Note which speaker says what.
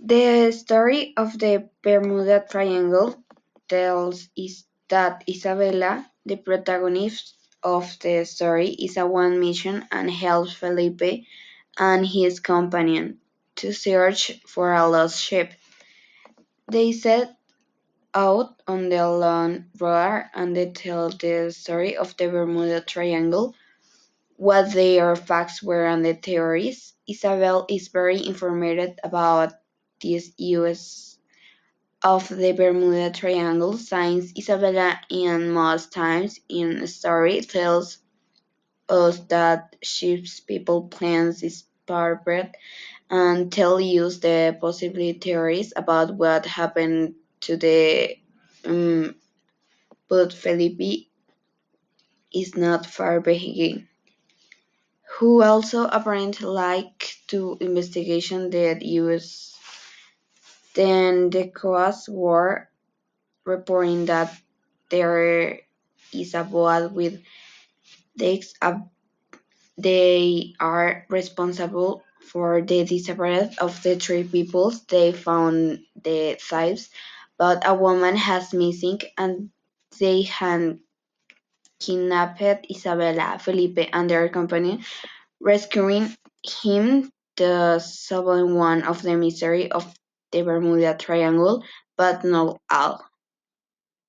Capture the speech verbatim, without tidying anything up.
Speaker 1: The story of the Bermuda Triangle tells is that Isabella, the protagonist of the story, is a one mission and helps Felipe and his companion to search for a lost ship. They set out on the long road and they tell the story of the Bermuda Triangle, what their facts were and the theories. Isabel is very informed about this U S of the Bermuda Triangle since Isabella in most times in the story tells us that ship's people plans is barbed and tell us the possible theories about what happened to the um, but Felipe is not far behind, who also apparently like to investigation the U S. Then the Coast War reporting that there is a boat with decks up. They are responsible for the disappearance of the three peoples. They found the thieves, but a woman has missing and they had kidnapped Isabella, Felipe, and their companion, rescuing him to solve one of the mystery of the Bermuda Triangle, but not all.